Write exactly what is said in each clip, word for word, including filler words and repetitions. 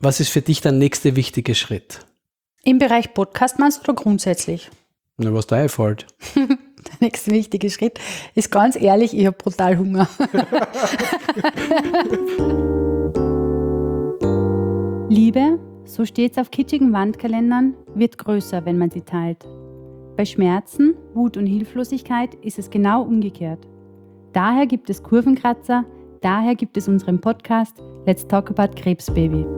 Was ist für dich der nächste wichtige Schritt? Im Bereich Podcast meinst du oder grundsätzlich? Na, was da einfällt. Der nächste wichtige Schritt ist ganz ehrlich, ich habe brutal Hunger. Liebe, so steht's auf kitschigen Wandkalendern, wird größer, wenn man sie teilt. Bei Schmerzen, Wut und Hilflosigkeit ist es genau umgekehrt. Daher gibt es Kurvenkratzer, daher gibt es unseren Podcast Let's Talk About Krebsbaby.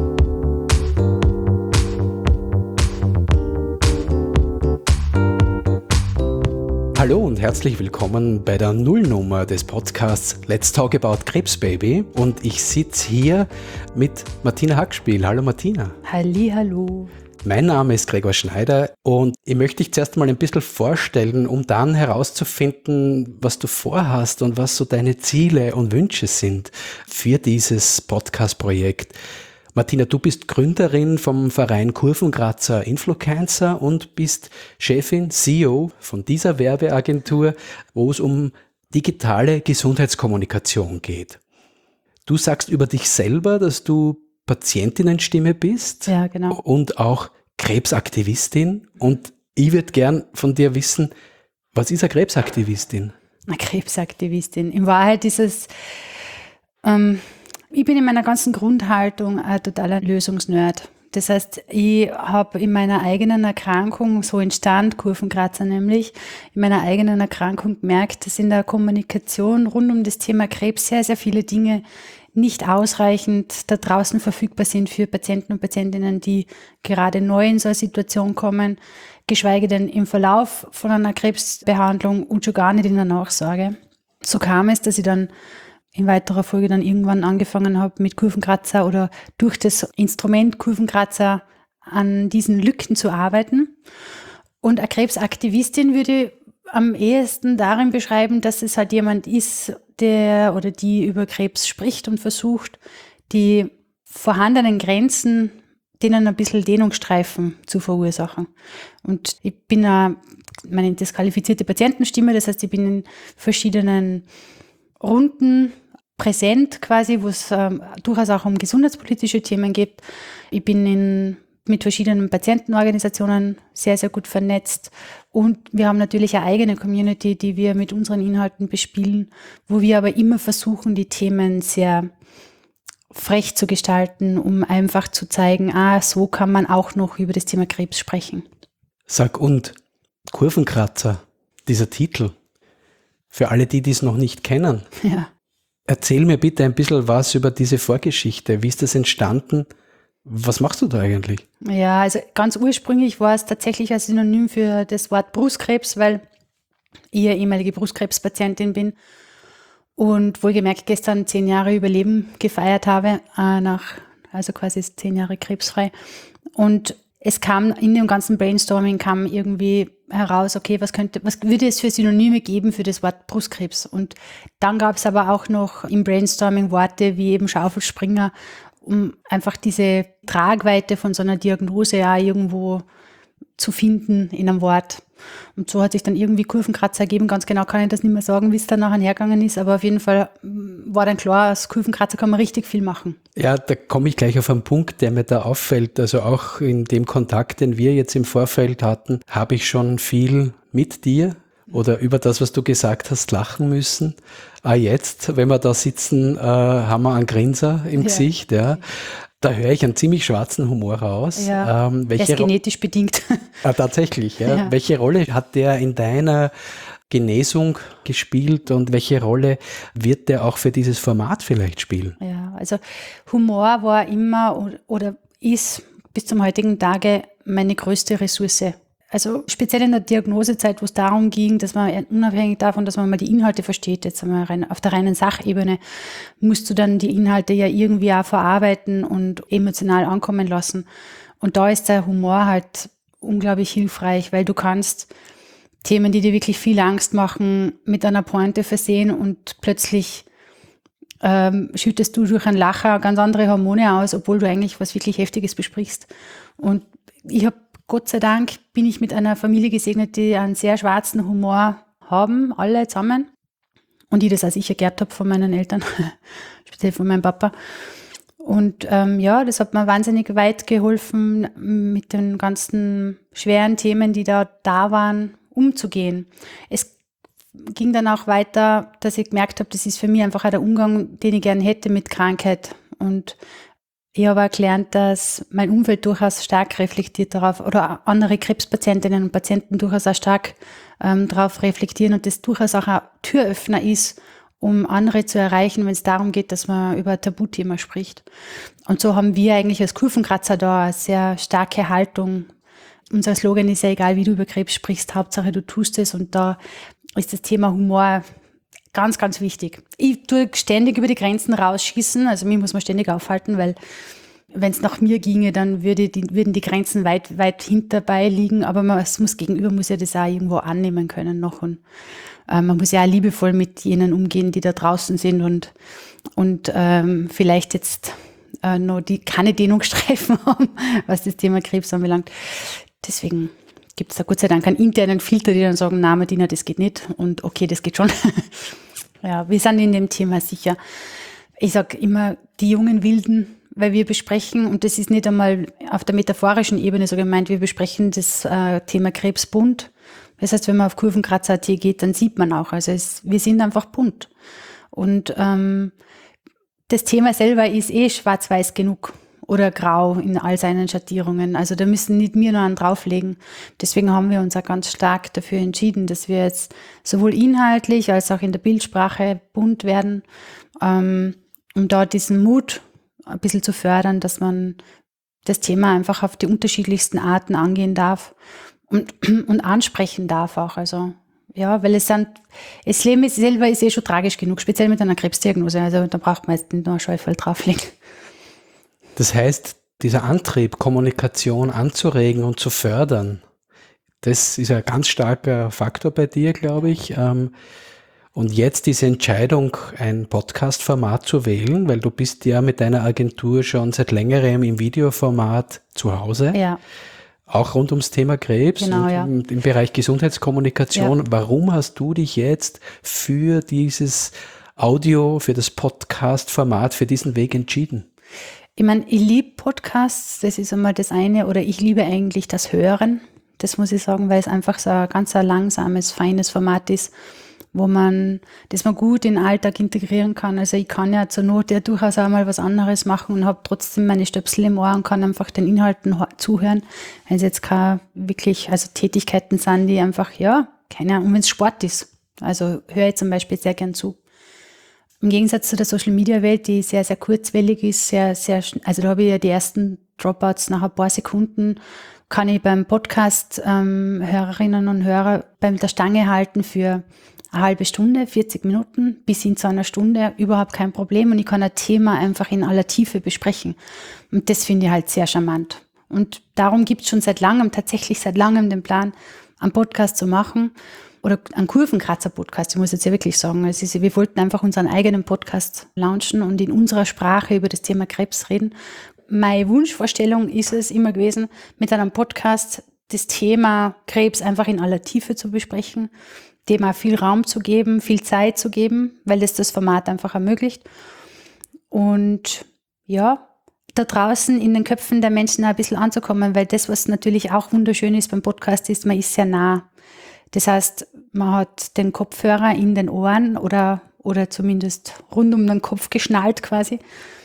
Hallo und herzlich willkommen bei der Nullnummer des Podcasts Let's Talk About Krebsbaby. Und ich sitze hier mit Martina Hackspiel. Hallo Martina. Hallihallo. Mein Name ist Gregor Schneider und ich möchte dich zuerst mal ein bisschen vorstellen, um dann herauszufinden, was du vorhast und was so deine Ziele und Wünsche sind für dieses Podcast-Projekt. Martina, du bist Gründerin vom Verein Kurvenkratzer Influencer und bist Chefin, C E O von dieser Werbeagentur, wo es um digitale Gesundheitskommunikation geht. Du sagst über dich selber, dass du Patientinnenstimme bist, ja, genau. Und auch Krebsaktivistin. Und ich würde gern von dir wissen, was ist eine Krebsaktivistin? Eine Krebsaktivistin. In Wahrheit ist es... Ähm Ich bin in meiner ganzen Grundhaltung ein totaler Lösungsnerd. Das heißt, ich habe in meiner eigenen Erkrankung, so entstand Kurvenkratzer nämlich, in meiner eigenen Erkrankung gemerkt, dass in der Kommunikation rund um das Thema Krebs sehr, sehr viele Dinge nicht ausreichend da draußen verfügbar sind für Patienten und Patientinnen, die gerade neu in so eine Situation kommen, geschweige denn im Verlauf von einer Krebsbehandlung und schon gar nicht in der Nachsorge. So kam es, dass ich dann in weiterer Folge dann irgendwann angefangen habe mit Kurvenkratzer oder durch das Instrument Kurvenkratzer an diesen Lücken zu arbeiten. Und eine Krebsaktivistin würde ich am ehesten darin beschreiben, dass es halt jemand ist, der oder die über Krebs spricht und versucht, die vorhandenen Grenzen, denen ein bisschen Dehnungsstreifen zu verursachen. Und ich bin eine, meine disqualifizierte Patientenstimme, das heißt, ich bin in verschiedenen Runden präsent quasi, wo es ähm, durchaus auch um gesundheitspolitische Themen geht. Ich bin in, mit verschiedenen Patientenorganisationen sehr, sehr gut vernetzt und wir haben natürlich eine eigene Community, die wir mit unseren Inhalten bespielen, wo wir aber immer versuchen, die Themen sehr frech zu gestalten, um einfach zu zeigen, ah, so kann man auch noch über das Thema Krebs sprechen. Sag, und Kurvenkratzer, dieser Titel, für alle, die dies noch nicht kennen. Ja. Erzähl mir bitte ein bisschen was über diese Vorgeschichte. Wie ist das entstanden? Was machst du da eigentlich? Ja, also ganz ursprünglich war es tatsächlich ein Synonym für das Wort Brustkrebs, weil ich eine ehemalige Brustkrebspatientin bin und wohlgemerkt gestern zehn Jahre Überleben gefeiert habe, äh, nach, also quasi zehn Jahre krebsfrei. Und es kam in dem ganzen Brainstorming kam irgendwie heraus, okay, was könnte, was würde es für Synonyme geben für das Wort Brustkrebs? Und dann gab es aber auch noch im Brainstorming Worte wie eben Schaufelspringer, um einfach diese Tragweite von so einer Diagnose ja irgendwo zu finden in einem Wort. Und so hat sich dann irgendwie Kurvenkratzer ergeben. Ganz genau kann ich das nicht mehr sagen, wie es dann nachher hergegangen ist, aber auf jeden Fall war dann klar, aus Kurvenkratzer kann man richtig viel machen. Ja, da komme ich gleich auf einen Punkt, der mir da auffällt. Also auch in dem Kontakt, den wir jetzt im Vorfeld hatten, habe ich schon viel mit dir oder über das, was du gesagt hast, lachen müssen. Ah, jetzt, wenn wir da sitzen, äh, haben wir einen Grinser im ja. Gesicht, ja. Da höre ich einen ziemlich schwarzen Humor raus. Ja, ähm, welche der ist genetisch Ro- bedingt. Ah, tatsächlich, ja. ja. Welche Rolle hat der in deiner Genesung gespielt und welche Rolle wird der auch für dieses Format vielleicht spielen? Ja, also Humor war immer oder ist bis zum heutigen Tage meine größte Ressource. Also speziell in der Diagnosezeit, wo es darum ging, dass man unabhängig davon, dass man mal die Inhalte versteht, jetzt einmal rein, auf der reinen Sachebene, musst du dann die Inhalte ja irgendwie auch verarbeiten und emotional ankommen lassen. Und da ist der Humor halt unglaublich hilfreich, weil du kannst Themen, die dir wirklich viel Angst machen, mit einer Pointe versehen und plötzlich ähm, schüttest du durch ein Lacher ganz andere Hormone aus, obwohl du eigentlich was wirklich Heftiges besprichst. Und ich habe Gott sei Dank bin ich mit einer Familie gesegnet, die einen sehr schwarzen Humor haben, alle zusammen. Und ich das als ich geerbt habe von meinen Eltern, speziell von meinem Papa. Und ähm, ja, das hat mir wahnsinnig weit geholfen, mit den ganzen schweren Themen, die da da waren, umzugehen. Es ging dann auch weiter, dass ich gemerkt habe, das ist für mich einfach auch der Umgang, den ich gerne hätte mit Krankheit. Und ich habe auch gelernt, dass mein Umfeld durchaus stark reflektiert darauf, oder andere Krebspatientinnen und Patienten durchaus auch stark ähm, darauf reflektieren und das durchaus auch ein Türöffner ist, um andere zu erreichen, wenn es darum geht, dass man über ein Tabuthema spricht. Und so haben wir eigentlich als Kurvenkratzer da eine sehr starke Haltung. Unser Slogan ist ja, egal wie du über Krebs sprichst, Hauptsache du tust es. Und da ist das Thema Humor ganz, ganz wichtig. Ich tue ständig über die Grenzen rausschießen, also mich muss man ständig aufhalten, weil wenn es nach mir ginge, dann würde die, würden die Grenzen weit, weit hinterbei liegen, aber man, es muss gegenüber, muss ja das auch irgendwo annehmen können noch. Und äh, man muss ja auch liebevoll mit jenen umgehen, die da draußen sind und, und ähm, vielleicht jetzt äh, noch die keine Dehnungsstreifen haben, was das Thema Krebs anbelangt. Deswegen gibt es da Gott sei Dank einen internen Filter, die dann sagen, na Martina, das geht nicht und okay, das geht schon. Ja, wir sind in dem Thema sicher. Ich sage immer, die jungen Wilden, weil wir besprechen, und das ist nicht einmal auf der metaphorischen Ebene so gemeint, wir besprechen das äh, Thema Krebs bunt. Das heißt, wenn man auf kurvenkratzer punkt at geht, dann sieht man auch, also es, wir sind einfach bunt. Und ähm, das Thema selber ist eh schwarz-weiß genug oder grau in all seinen Schattierungen. Also da müssen nicht wir noch einen drauflegen. Deswegen haben wir uns auch ganz stark dafür entschieden, dass wir jetzt sowohl inhaltlich als auch in der Bildsprache bunt werden, ähm, um da diesen Mut ein bisschen zu fördern, dass man das Thema einfach auf die unterschiedlichsten Arten angehen darf und, und ansprechen darf auch. Also ja, weil es sind, das Leben ist selber ist eh schon tragisch genug, speziell mit einer Krebsdiagnose. Also da braucht man jetzt nicht noch ein Scheufel drauflegen. Das heißt, dieser Antrieb, Kommunikation anzuregen und zu fördern, das ist ein ganz starker Faktor bei dir, glaube ich. Und jetzt diese Entscheidung, ein Podcast-Format zu wählen, weil du bist ja mit deiner Agentur schon seit längerem im Videoformat zu Hause. Ja. Auch rund ums Thema Krebs Genau, und ja. im Bereich Gesundheitskommunikation. Ja. Warum hast du dich jetzt für dieses Audio, für das Podcast-Format, für diesen Weg entschieden? Ich meine, ich liebe Podcasts, das ist einmal das eine, oder ich liebe eigentlich das Hören, das muss ich sagen, weil es einfach so ein ganz ein langsames, feines Format ist, wo man, das man gut in den Alltag integrieren kann. Also ich kann ja zur Not ja durchaus auch mal was anderes machen und habe trotzdem meine Stöpsel im Ohr und kann einfach den Inhalten zuhören, wenn es jetzt keine wirklich, also Tätigkeiten sind, die einfach, ja, keine Ahnung, wenn es Sport ist. Also höre ich zum Beispiel sehr gern zu. Im Gegensatz zu der Social-Media-Welt, die sehr, sehr kurzwellig ist, sehr, sehr, also da habe ich ja die ersten Dropouts nach ein paar Sekunden, kann ich beim Podcast ähm, Hörerinnen und Hörer beim der Stange halten für eine halbe Stunde, vierzig Minuten bis hin zu einer Stunde, überhaupt kein Problem. Und ich kann ein Thema einfach in aller Tiefe besprechen. Und das finde ich halt sehr charmant. Und darum gibt es schon seit langem, tatsächlich seit langem den Plan, einen Podcast zu machen. Oder einen Kurvenkratzer-Podcast, ich muss jetzt ja wirklich sagen. Es ist, wir wollten einfach unseren eigenen Podcast launchen und in unserer Sprache über das Thema Krebs reden. Meine Wunschvorstellung ist es immer gewesen, mit einem Podcast das Thema Krebs einfach in aller Tiefe zu besprechen, dem auch viel Raum zu geben, viel Zeit zu geben, weil das das Format einfach ermöglicht. Und ja, da draußen in den Köpfen der Menschen ein bisschen anzukommen, weil das, was natürlich auch wunderschön ist beim Podcast, ist, man ist sehr nah. Das heißt, man hat den Kopfhörer in den Ohren oder, oder zumindest rund um den Kopf geschnallt quasi.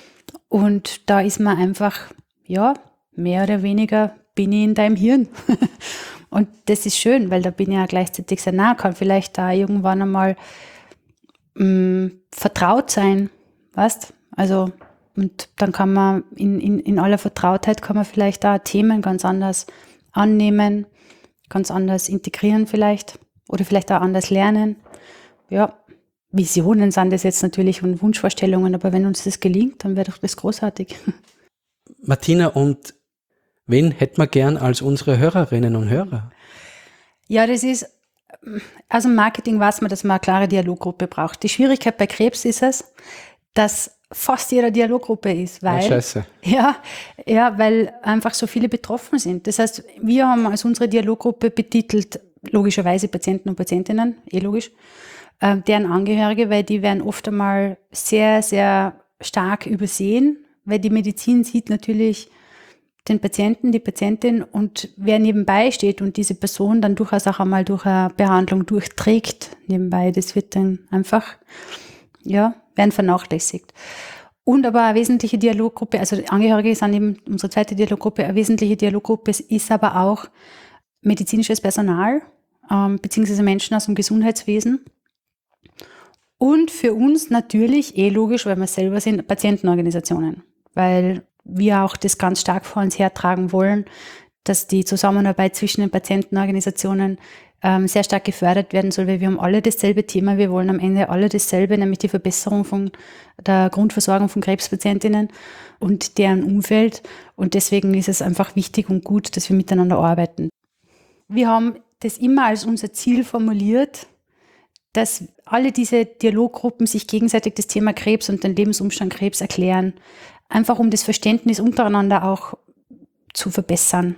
Und da ist man einfach, ja, mehr oder weniger bin ich in deinem Hirn. Und das ist schön, weil da bin ich ja gleichzeitig sehr nah, kann vielleicht da irgendwann einmal mh, vertraut sein, weißt? Also, und dann kann man in, in, in aller Vertrautheit kann man vielleicht da Themen ganz anders annehmen, ganz anders integrieren vielleicht oder vielleicht auch anders lernen. Ja, Visionen sind das jetzt natürlich und Wunschvorstellungen, aber wenn uns das gelingt, dann wäre doch das großartig. Martina, und wen hätten wir gern als unsere Hörerinnen und Hörer? Ja, das ist, aus dem Marketing weiß man, dass man eine klare Dialoggruppe braucht. Die Schwierigkeit bei Krebs ist es, dass fast jeder Dialoggruppe ist, weil, oh, Scheiße. ja, ja, weil einfach so viele betroffen sind. Das heißt, wir haben als unsere Dialoggruppe betitelt, logischerweise Patienten und Patientinnen, eh logisch, äh, deren Angehörige, weil die werden oft einmal sehr, sehr stark übersehen, weil die Medizin sieht natürlich den Patienten, die Patientin und wer nebenbei steht und diese Person dann durchaus auch einmal durch eine Behandlung durchträgt nebenbei, das wird dann einfach, ja, werden vernachlässigt. Und aber eine wesentliche Dialoggruppe, also Angehörige sind eben unsere zweite Dialoggruppe, eine wesentliche Dialoggruppe ist aber auch medizinisches Personal, ähm, beziehungsweise Menschen aus dem Gesundheitswesen. Und für uns natürlich, eh logisch, weil wir selber sind, Patientenorganisationen, weil wir auch das ganz stark vor uns hertragen wollen, dass die Zusammenarbeit zwischen den Patientenorganisationen ähm, sehr stark gefördert werden soll, weil wir haben alle dasselbe Thema, wir wollen am Ende alle dasselbe, nämlich die Verbesserung von der Grundversorgung von Krebspatientinnen und deren Umfeld. Und deswegen ist es einfach wichtig und gut, dass wir miteinander arbeiten. Wir haben das immer als unser Ziel formuliert, dass alle diese Dialoggruppen sich gegenseitig das Thema Krebs und den Lebensumstand Krebs erklären, einfach um das Verständnis untereinander auch zu verbessern.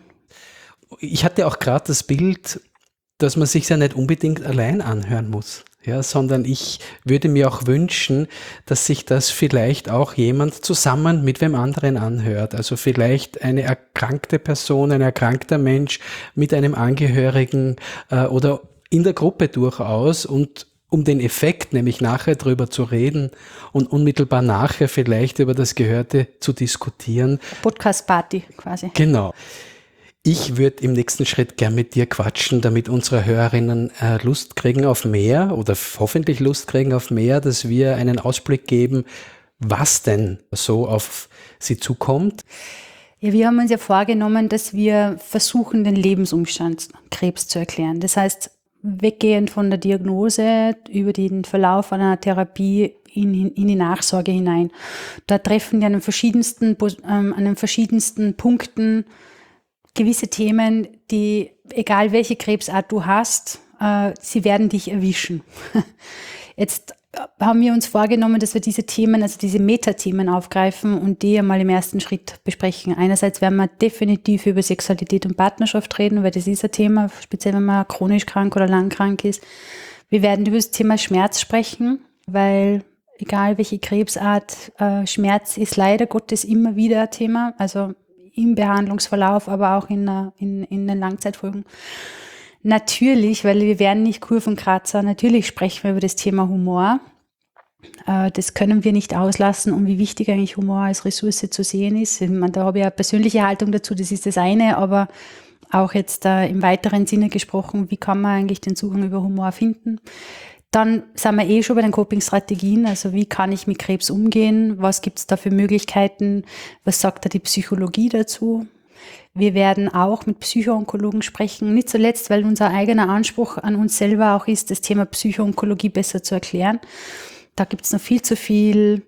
Ich hatte auch gerade das Bild, dass man sich ja nicht unbedingt allein anhören muss, ja, sondern ich würde mir auch wünschen, dass sich das vielleicht auch jemand zusammen mit wem anderen anhört. Also vielleicht eine erkrankte Person, ein erkrankter Mensch mit einem Angehörigen äh, oder in der Gruppe durchaus und um den Effekt, nämlich nachher drüber zu reden und unmittelbar nachher vielleicht über das Gehörte zu diskutieren. Podcast-Party quasi. Genau. Ich würde im nächsten Schritt gern mit dir quatschen, damit unsere Hörerinnen äh, Lust kriegen auf mehr oder hoffentlich Lust kriegen auf mehr, dass wir einen Ausblick geben, was denn so auf sie zukommt. Ja, wir haben uns ja vorgenommen, dass wir versuchen, den Lebensumstand Krebs zu erklären. Das heißt, weggehend von der Diagnose über den Verlauf einer Therapie in, in die Nachsorge hinein. Da treffen wir an den verschiedensten, ähm, an den verschiedensten Punkten gewisse Themen, die, egal welche Krebsart du hast, äh, sie werden dich erwischen. Jetzt haben wir uns vorgenommen, dass wir diese Themen, also diese Metathemen aufgreifen und die einmal im ersten Schritt besprechen. Einerseits werden wir definitiv über Sexualität und Partnerschaft reden, weil das ist ein Thema, speziell wenn man chronisch krank oder lang krank ist. Wir werden über das Thema Schmerz sprechen, weil egal welche Krebsart, äh, Schmerz ist leider Gottes immer wieder ein Thema, also im Behandlungsverlauf, aber auch in, in, in den Langzeitfolgen. Natürlich, weil wir werden nicht Kurvenkratzer, natürlich sprechen wir über das Thema Humor. Äh, das können wir nicht auslassen, um wie wichtig eigentlich Humor als Ressource zu sehen ist. Ich meine, da habe ich eine persönliche Haltung dazu, das ist das eine, aber auch jetzt äh, im weiteren Sinne gesprochen, wie kann man eigentlich den Zugang über Humor finden. Dann sind wir eh schon bei den Coping-Strategien, also wie kann ich mit Krebs umgehen, was gibt es da für Möglichkeiten, was sagt da die Psychologie dazu. Wir werden auch mit Psychoonkologen sprechen, nicht zuletzt, weil unser eigener Anspruch an uns selber auch ist, das Thema Psychoonkologie besser zu erklären. Da gibt es noch viel zu viel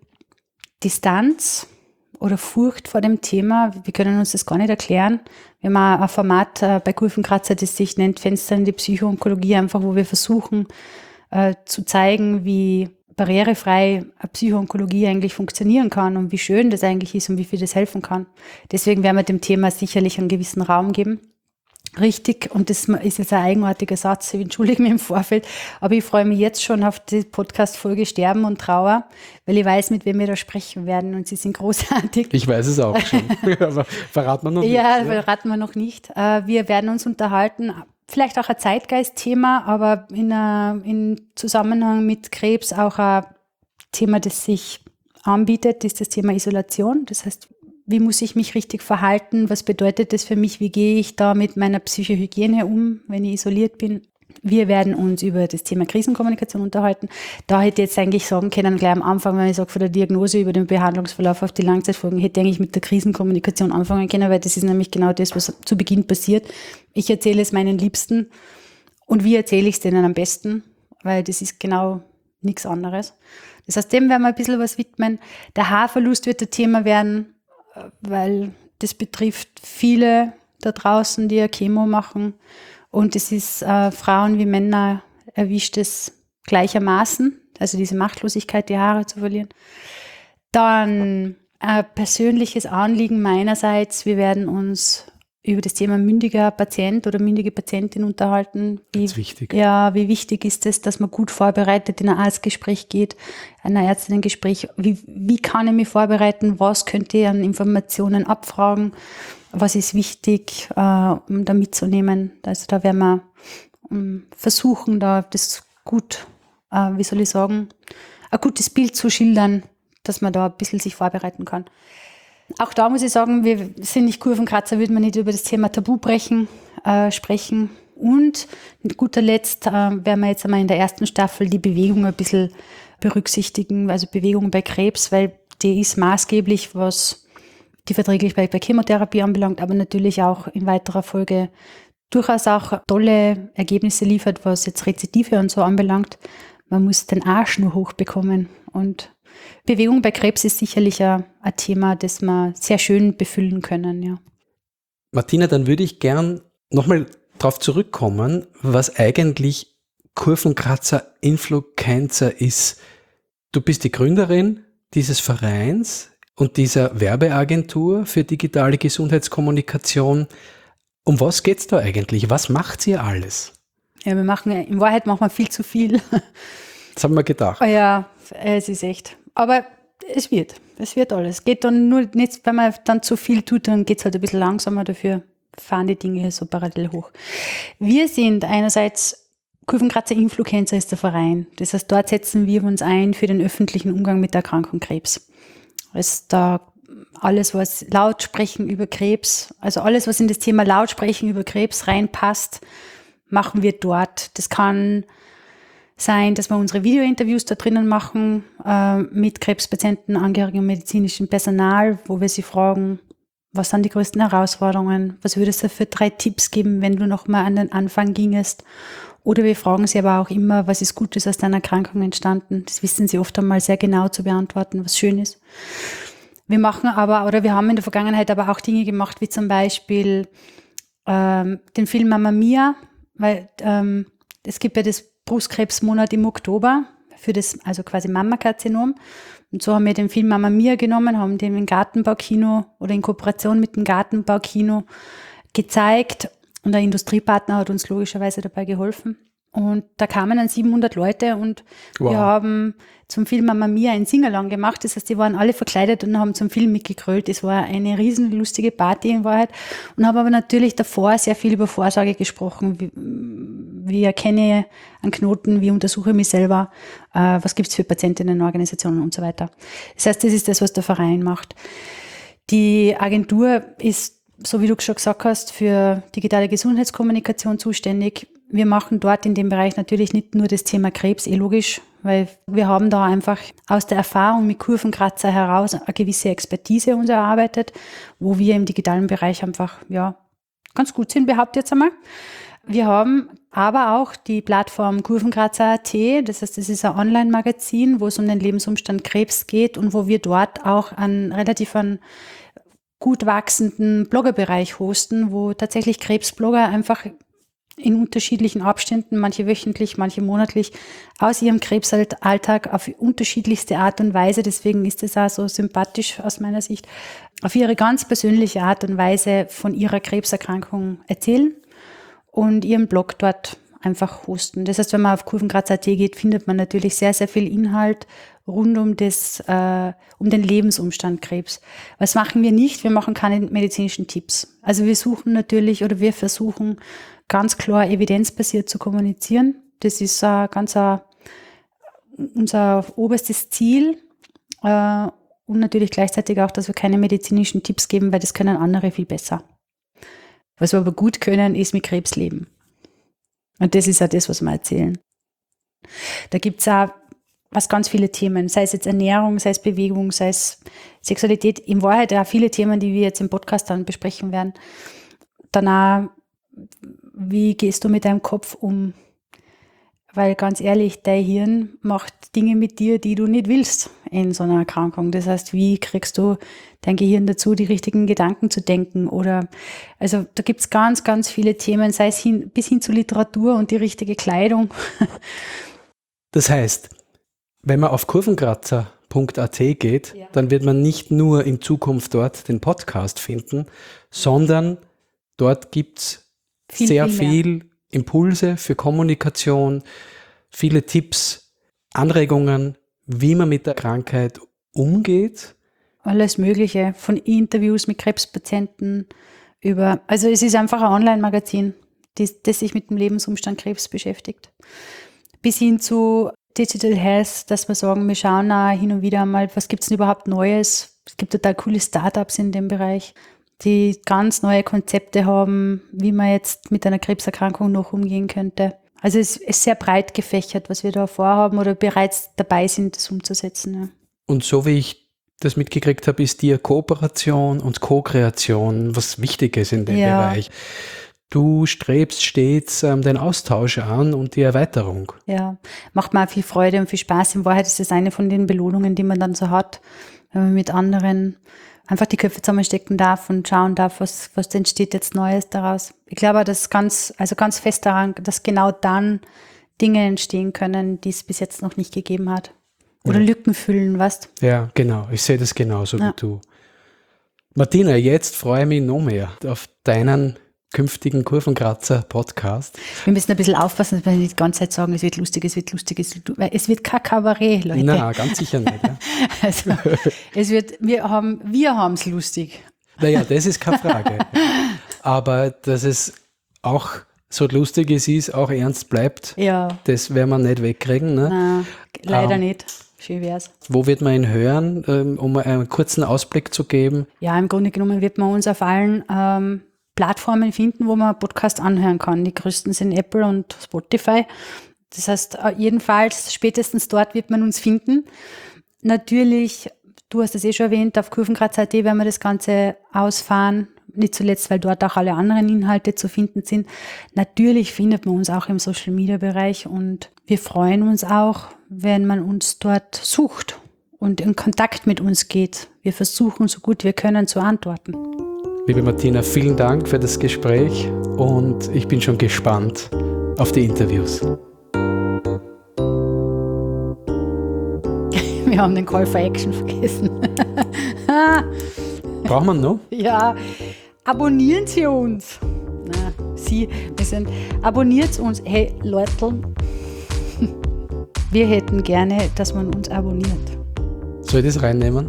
Distanz oder Furcht vor dem Thema. Wir können uns das gar nicht erklären. Wir haben ein Format bei Kurvenkratzer, das sich nennt Fenster in die Psychoonkologie, einfach wo wir versuchen äh, zu zeigen, wie barrierefrei eine Psychoonkologie eigentlich funktionieren kann und wie schön das eigentlich ist und wie viel das helfen kann. Deswegen werden wir dem Thema sicherlich einen gewissen Raum geben. Richtig, und das ist jetzt ein eigenartiger Satz, ich entschuldige mich im Vorfeld, aber ich freue mich jetzt schon auf die Podcast-Folge Sterben und Trauer, weil ich weiß, mit wem wir da sprechen werden und sie sind großartig. Ich weiß es auch schon, aber verraten wir noch nicht. Ja, verraten wir noch nicht. Wir werden uns unterhalten, vielleicht auch ein Zeitgeist-Thema, aber in, a, in Zusammenhang mit Krebs auch ein Thema, das sich anbietet, ist das Thema Isolation. Das heißt, wie muss ich mich richtig verhalten? Was bedeutet das für mich? Wie gehe ich da mit meiner Psychohygiene um, wenn ich isoliert bin? Wir werden uns über das Thema Krisenkommunikation unterhalten. Da hätte ich jetzt eigentlich sagen können, gleich am Anfang, wenn ich sage, von der Diagnose über den Behandlungsverlauf auf die Langzeitfolgen, hätte ich eigentlich mit der Krisenkommunikation anfangen können, weil das ist nämlich genau das, was zu Beginn passiert. Ich erzähle es meinen Liebsten und wie erzähle ich es denen am besten, weil das ist genau nichts anderes. Das heißt, dem werden wir ein bisschen was widmen. Der Haarverlust wird ein Thema werden, weil das betrifft viele da draußen, die ja Chemo machen. Und es ist äh, Frauen wie Männer erwischt es gleichermaßen, also diese Machtlosigkeit, die Haare zu verlieren. Dann ein persönliches Anliegen meinerseits, wir werden uns über das Thema mündiger Patient oder mündige Patientin unterhalten. Wie, Ganz wichtig. Ja, wie wichtig ist es, dass man gut vorbereitet in ein Arztgespräch geht, in ein Ärztinnengespräch. Wie, wie kann ich mich vorbereiten? Was könnte ich an Informationen abfragen? Was ist wichtig, äh, um da mitzunehmen? Also da werden wir um, versuchen, da das gut, äh, wie soll ich sagen, ein gutes Bild zu schildern, dass man da ein bisschen sich vorbereiten kann. Auch da muss ich sagen, wir sind nicht Kurvenkratzer, würde man nicht über das Thema Tabubrechen äh, sprechen. Und mit guter Letzt äh, werden wir jetzt einmal in der ersten Staffel die Bewegung ein bisschen berücksichtigen, also Bewegung bei Krebs, weil die ist maßgeblich, was die Verträglichkeit bei Chemotherapie anbelangt, aber natürlich auch in weiterer Folge durchaus auch tolle Ergebnisse liefert, was jetzt Rezidive und so anbelangt. Man muss den Arsch nur hochbekommen und Bewegung bei Krebs ist sicherlich ein, ein Thema, das wir sehr schön befüllen können, ja. Martina, dann würde ich gern nochmal darauf zurückkommen, was eigentlich Kurvenkratzer Influencer ist. Du bist die Gründerin dieses Vereins und dieser Werbeagentur für digitale Gesundheitskommunikation. Um was geht's da eigentlich? Was macht ihr alles? Ja, wir machen, in Wahrheit machen wir viel zu viel. Das haben wir gedacht. Oh ja, es ist echt. Aber es wird, es wird alles. Geht dann nur nicht, wenn man dann zu viel tut, dann geht es halt ein bisschen langsamer, dafür fahren die Dinge so parallel hoch. Wir sind einerseits, Kurvenkratzer Influencer ist der Verein. Das heißt, dort setzen wir uns ein für den öffentlichen Umgang mit der Erkrankung Krebs. Also da alles, was Lautsprechen über Krebs, also alles, was in das Thema Lautsprechen über Krebs reinpasst, machen wir dort. Das kann sein, dass wir unsere Videointerviews da drinnen machen äh, mit Krebspatienten, Angehörigen und medizinischem Personal, wo wir sie fragen, was sind die größten Herausforderungen, was würdest du für drei Tipps geben, wenn du nochmal an den Anfang gingest? Oder wir fragen sie aber auch immer, was ist Gutes aus deiner Erkrankung entstanden? Das wissen sie oft einmal sehr genau zu beantworten, was schön ist. Wir machen aber, oder wir haben in der Vergangenheit aber auch Dinge gemacht, wie zum Beispiel ähm, den Film Mamma Mia, weil ähm, es gibt ja das Brustkrebsmonat im Oktober für das, also quasi Mammakarzinom. Und so haben wir den Film Mamma Mia genommen, haben den im Gartenbaukino oder in Kooperation mit dem Gartenbaukino gezeigt. Und der Industriepartner hat uns logischerweise dabei geholfen. Und da kamen dann siebenhundert Leute und wow. Wir haben zum Film Mamma Mia ein Singalong gemacht. Das heißt, die waren alle verkleidet und haben zum Film mitgegrölt. Das war eine riesen lustige Party in Wahrheit. Und habe aber natürlich davor sehr viel über Vorsorge gesprochen. Wie, wie erkenne ich einen Knoten? Wie untersuche ich mich selber? Äh, was gibt es für Patientinnenorganisationen und so weiter. Das heißt, das ist das, was der Verein macht. Die Agentur ist, so wie du schon gesagt hast, für digitale Gesundheitskommunikation zuständig. Wir machen dort in dem Bereich natürlich nicht nur das Thema Krebs, eh logisch, weil wir haben da einfach aus der Erfahrung mit Kurvenkratzer heraus eine gewisse Expertise uns erarbeitet, wo wir im digitalen Bereich einfach, ja, ganz gut sind, behaupte ich jetzt einmal. Wir haben aber auch die Plattform Kurvenkratzer Punkt a t, das heißt, das ist ein Online-Magazin, wo es um den Lebensumstand Krebs geht und wo wir dort auch einen relativ einen gut wachsenden Bloggerbereich hosten, wo tatsächlich Krebsblogger einfach in unterschiedlichen Abständen, manche wöchentlich, manche monatlich, aus ihrem Krebsalltag auf unterschiedlichste Art und Weise, deswegen ist es auch so sympathisch aus meiner Sicht, auf ihre ganz persönliche Art und Weise von ihrer Krebserkrankung erzählen und ihren Blog dort einfach hosten. Das heißt, wenn man auf Kurvenkratzer Punkt a t geht, findet man natürlich sehr, sehr viel Inhalt rund um das, äh, um den Lebensumstand Krebs. Was machen wir nicht? Wir machen keine medizinischen Tipps. Also wir suchen natürlich oder wir versuchen ganz klar evidenzbasiert zu kommunizieren. Das ist äh, ganz äh, unser oberstes Ziel. Äh, und natürlich gleichzeitig auch, dass wir keine medizinischen Tipps geben, weil das können andere viel besser. Was wir aber gut können, ist mit Krebs leben. Und das ist auch das, was wir erzählen. Da gibt es auch was ganz viele Themen, sei es jetzt Ernährung, sei es Bewegung, sei es Sexualität. In Wahrheit auch viele Themen, die wir jetzt im Podcast dann besprechen werden. Danach, wie gehst du mit deinem Kopf um? Weil ganz ehrlich, dein Hirn macht Dinge mit dir, die du nicht willst in so einer Erkrankung. Das heißt, wie kriegst du dein Gehirn dazu, die richtigen Gedanken zu denken? Oder, also da gibt's ganz, ganz viele Themen, sei es hin, bis hin zu Literatur und die richtige Kleidung. Das heißt, wenn man auf kurvenkratzer Punkt a t geht, ja, dann wird man nicht nur in Zukunft dort den Podcast finden, sondern Dort gibt es Viel, sehr viel viel Impulse für Kommunikation, viele Tipps, Anregungen, wie man mit der Krankheit umgeht. Alles Mögliche, von Interviews mit Krebspatienten über, also es ist einfach ein Online-Magazin, das, das sich mit dem Lebensumstand Krebs beschäftigt. Bis hin zu Digital Health, dass wir sagen, wir schauen auch hin und wieder mal, was gibt es denn überhaupt Neues? Es gibt total coole Startups in dem Bereich, die ganz neue Konzepte haben, wie man jetzt mit einer Krebserkrankung noch umgehen könnte. Also es ist sehr breit gefächert, was wir da vorhaben oder bereits dabei sind, das umzusetzen. Ja. Und so wie ich das mitgekriegt habe, ist dir Kooperation und Co-Kreation was Wichtiges in dem Ja. Bereich. Du strebst stets ähm, den Austausch an und die Erweiterung. Ja, macht mir auch viel Freude und viel Spaß. In Wahrheit ist das eine von den Belohnungen, die man dann so hat, wenn man mit anderen einfach die Köpfe zusammenstecken darf und schauen darf, was, was entsteht jetzt Neues daraus. Ich glaube, dass ganz, also ganz fest daran, dass genau dann Dinge entstehen können, die es bis jetzt noch nicht gegeben hat. Oder Ja. Lücken füllen, weißt du? Ja, genau. Ich sehe das genauso Ja. wie du. Martina, jetzt freue ich mich noch mehr auf deinen künftigen Kurvenkratzer-Podcast. Wir müssen ein bisschen aufpassen, dass wir nicht die ganze Zeit sagen, es wird lustig, es wird lustig, es wird, weil es wird kein Kabarett, Leute. Na, ganz sicher nicht. Ja. Also, es wird, wir haben, wir haben es lustig. Naja, das ist keine Frage. Aber dass es auch so lustig es ist, auch ernst bleibt, Ja, das werden wir nicht wegkriegen. Ne? nein, leider Ähm. nicht. Schön wär's. Wo wird man ihn hören, ähm, um einen kurzen Ausblick zu geben? Ja, im Grunde genommen wird man uns auf allen ähm, Plattformen finden, wo man Podcast anhören kann. Die größten sind Apple und Spotify. Das heißt, äh, jedenfalls spätestens dort wird man uns finden. Natürlich, du hast es eh schon erwähnt, auf kurvenkratzer punkt at werden wir das Ganze ausfahren. Nicht zuletzt, weil dort auch alle anderen Inhalte zu finden sind. Natürlich findet man uns auch im Social-Media-Bereich und wir freuen uns auch, wenn man uns dort sucht und in Kontakt mit uns geht. Wir versuchen, so gut wir können, zu antworten. Liebe Martina, vielen Dank für das Gespräch und ich bin schon gespannt auf die Interviews. Wir haben den Call for Action vergessen. Braucht man noch? Ja, abonnieren Sie uns. Na, Sie, wir sind, abonniert uns. Hey, Leute, wir hätten gerne, dass man uns abonniert. Soll ich das reinnehmen?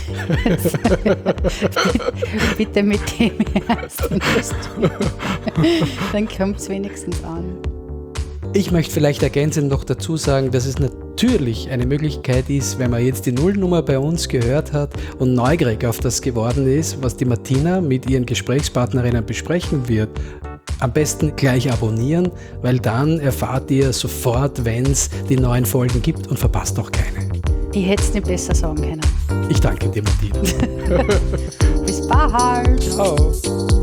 Bitte mit dem ersten Kostüm. Dann kommt es wenigstens an. Ich möchte vielleicht ergänzend noch dazu sagen, dass es natürlich eine Möglichkeit ist, wenn man jetzt die Nullnummer bei uns gehört hat und neugierig auf das geworden ist, was die Martina mit ihren Gesprächspartnerinnen besprechen wird, am besten gleich abonnieren, weil dann erfahrt ihr sofort, wenn es die neuen Folgen gibt und verpasst auch keine. Ich hätte es nicht besser sagen können. Ich danke dir, Martina. Bis bald. Ciao.